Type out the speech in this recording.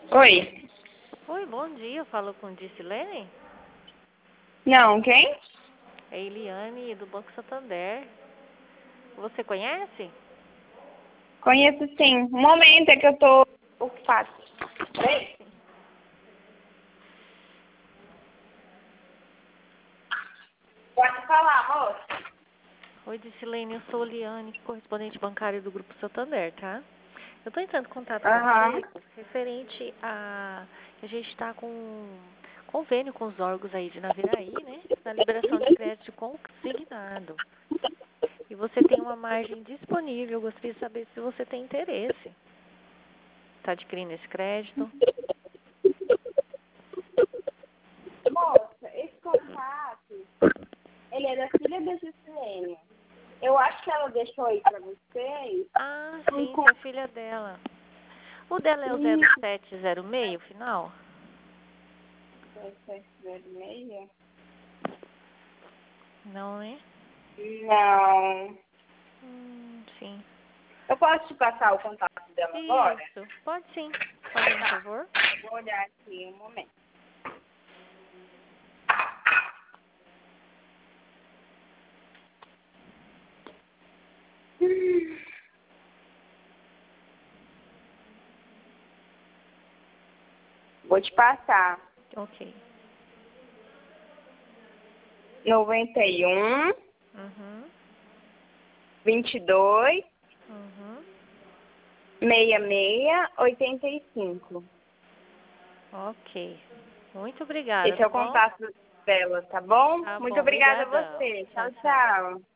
Oi. Oi, bom dia. Eu falo com Dicilene? Não, quem? É Eliane, do Banco Santander. Você conhece? Conheço sim. Um momento, é que eu tô ocupada. Peraí. Sim. Pode falar, moça. Oi, Dicilene. Eu sou Eliane, correspondente bancária do Grupo Santander, tá? Eu tô entrando em contato com Aham. você referente a... A gente está com convênio com os órgãos aí de Naviraí, né? Na liberação de crédito consignado. E você tem uma margem disponível. Eu gostaria de saber se você tem interesse. Está adquirindo esse crédito? Moça, esse contato, ele é da filha da Gislene. Eu acho que ela deixou aí pra vocês. Ah, sim, é a filha dela. O dela é o 0706, o final? 706? Não, né? Não. Sim. Eu posso te passar o contato dela agora? Isso. Pode sim. Fazendo um Tá. favor. Eu vou olhar aqui um momento. Vou te passar. Ok. 91, Uhum. 22, Uhum. 66, 85. Ok. Muito obrigada, Esse é tá o bom? contato dela, tá bom? Tá Muito bom. obrigada a Obrigadão. você. Tchau, Tchau, tchau. tchau.